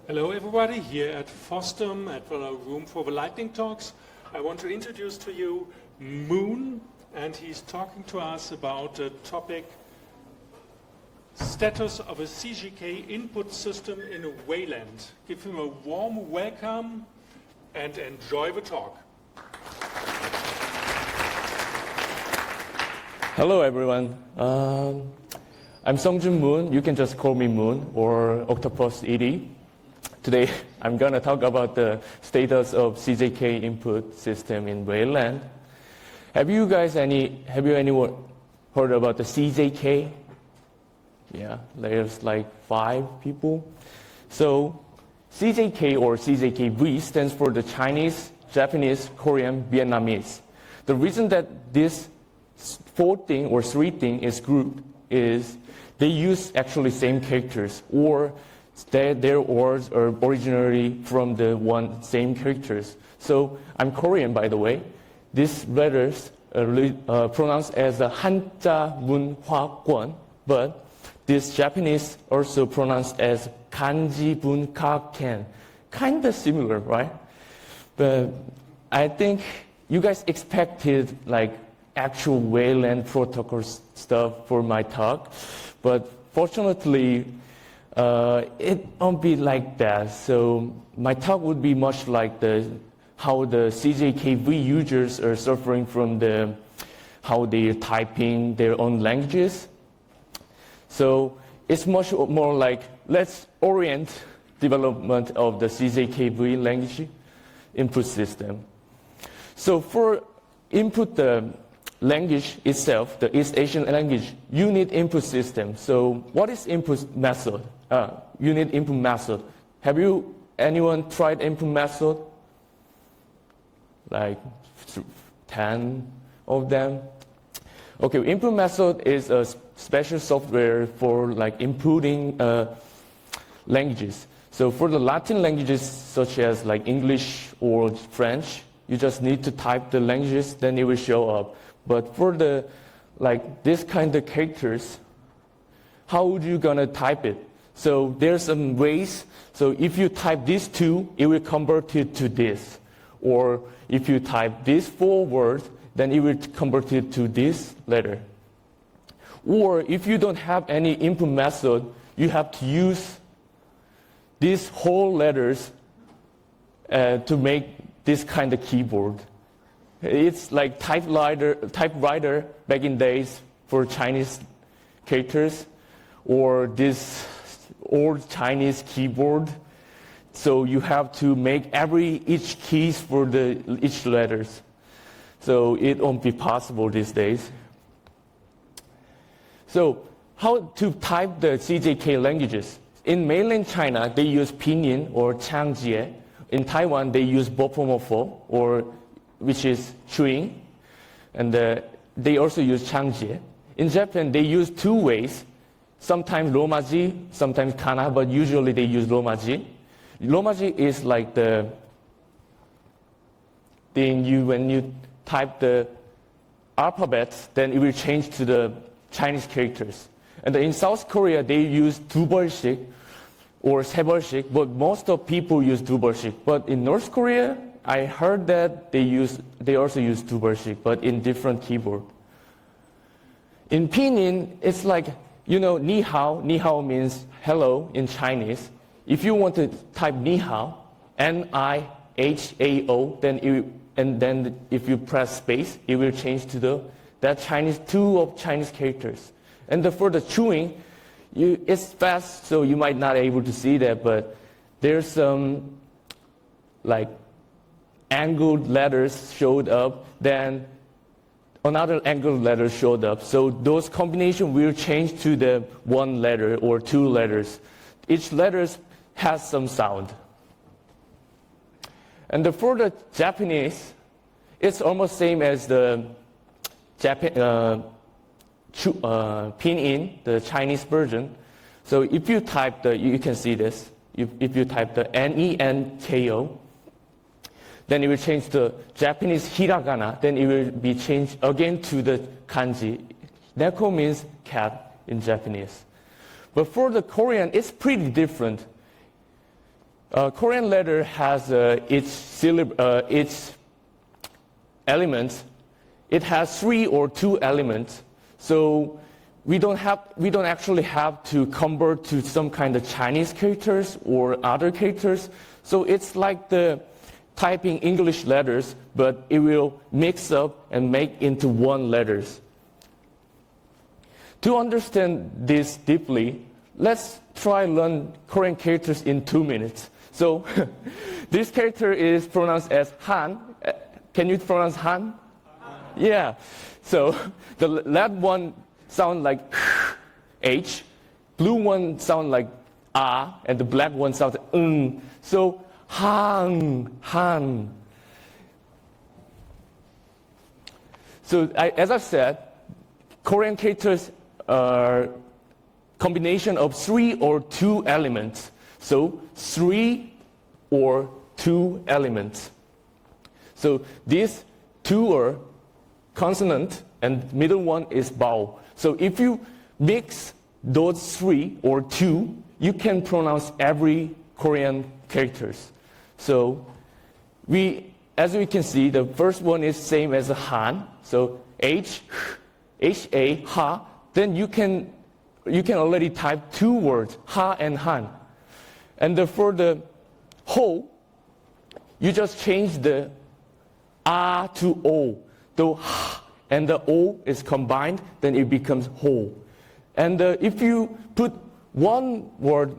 Hello everybody here at FOSDEM at the Room for the Lightning Talks. I want to introduce to you Moon, and he's talking to us about the topic status of a CGK input system in Wayland. Give him a warm welcome and enjoy the talk. Hello everyone. I'm Seongjun Moon. You can just call me Moon or Octopus ED. Today I'm going to talk about the status of CJK input system in Wayland. Have you anyone heard about the CJK? Yeah, there's like 5 people. So CJK or CJKV stands for the Chinese, Japanese, Korean, Vietnamese. The reason that this 4 thing or 3 thing is grouped is they use actually same characters, or their words are originally from the same characters. So I'm Korean, by the way. These letters are pronounced as the Hanja Mun Hwa Kwon, but this Japanese also pronounced as Kanji Bun Ka Ken. Kind of similar, right? But I think you guys expected like actual Wayland protocol stuff for my talk, but fortunately, it won't be like that. So my talk would be much like how the CJKV users are suffering from how they're typing their own languages. So it's much more like let's orient development of the CJKV language input system. So for input the language itself, the East Asian language, you need input system. So what is input method? You need input method. Have anyone tried input method? Like 10 of them? Okay, input method is a special software for like inputting languages. So for the Latin languages such as like English or French, you just need to type the languages, then it will show up. But for the like this kind of characters, how would you gonna type it? So there's some ways. So if you type these 2, it will convert it to this. Or if you type these 4 words, then it will convert it to this letter. Or if you don't have any input method, you have to use these whole letters to make this kind of keyboard. It's like typewriter back in days for Chinese characters, or this old Chinese keyboard. So you have to make each keys for each letters. So it won't be possible these days. So how to type the CJK languages? In mainland China, they use pinyin or changjie. In Taiwan, they use bopomofo, which is chewing, and they also use changjie. In Japan, they use 2 ways. Sometimes romaji, sometimes kana, but usually they use romaji. Romaji is like the thing when you type the alphabet, then it will change to the Chinese characters. And in South Korea, they use 두벌식 or 세벌식, but most of people use 두벌식. But in North Korea, I heard that they also use 두벌식, but in different keyboard. In pinyin, it's like, ni hao. Ni hao means hello in Chinese. If you want to type ni hao, N-I-H-A-O, then if you press space, it will change to that Chinese 2 of Chinese characters. And for the chewing, it's fast, so you might not be able to see that, but there's some like angled letters showed up, then another angled letter showed up. So those combination will change to the 1 letter or 2 letters. Each letter has some sound. And for the Japanese, it's almost same as the pinyin, the Chinese version. So if you type you can see this. If you type the N-E-N-K-O, then it will change to Japanese hiragana, then it will be changed again to the kanji. Neko means cat in Japanese. But for the Korean, it's pretty different. Korean letter has its elements. It has 3 or 2 elements. So we don't actually have to convert to some kind of Chinese characters or other characters. So it's like the typing English letters, but it will mix up and make into one letters. To understand this deeply, let's try learn Korean characters in 2 minutes. So this character is pronounced as Han. Can you pronounce Han? Yeah. So the red one sounds like H, blue one sounds like Ah, and the black one sounds like So Han, Han. So as I said, Korean characters are combination of 3 or 2 elements. So 3 or 2 elements. So these 2 are consonant and middle one is vowel. So if you mix those 3 or 2, you can pronounce every Korean characters. So as we can see, the first one is same as a Han. So H, H-A, Ha. Then you can already type 2 words, Ha and Han. And for the Ho, you just change the Ah to O. The Ha and the O is combined, then it becomes Ho. And if you put one word